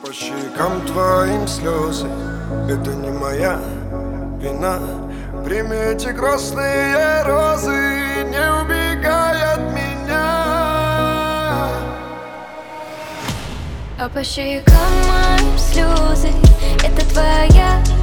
По щекам твоим слезы, это не моя вина. Прими эти грустные розы, не убегай от меня. А по щекам моим слезы, это твоя